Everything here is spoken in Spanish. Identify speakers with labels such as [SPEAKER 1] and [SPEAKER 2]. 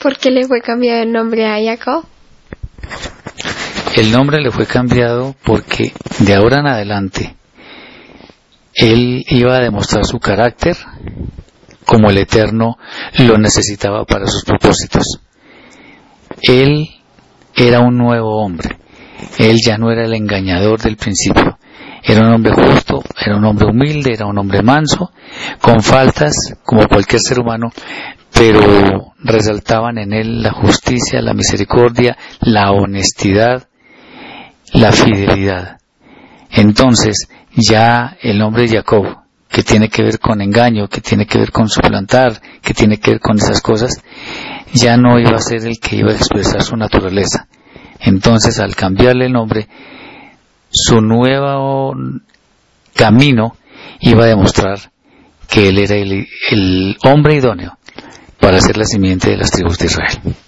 [SPEAKER 1] ¿Por qué le fue cambiado el nombre a Jacob?
[SPEAKER 2] El nombre le fue cambiado porque de ahora en adelante él iba a demostrar su carácter como el Eterno lo necesitaba para sus propósitos. Él era un nuevo hombre. Él ya no era el engañador del principio. Era un hombre justo, era un hombre humilde, era un hombre manso, con faltas como cualquier ser humano, pero resaltaban en él la justicia, la misericordia, la honestidad, la fidelidad. Entonces, ya el nombre de Jacob, que tiene que ver con engaño, que tiene que ver con suplantar, que tiene que ver con esas cosas, ya no iba a ser el que iba a expresar su naturaleza. Entonces, al cambiarle el nombre, su nuevo camino iba a demostrar que él era el hombre idóneo para ser la simiente de las tribus de Israel.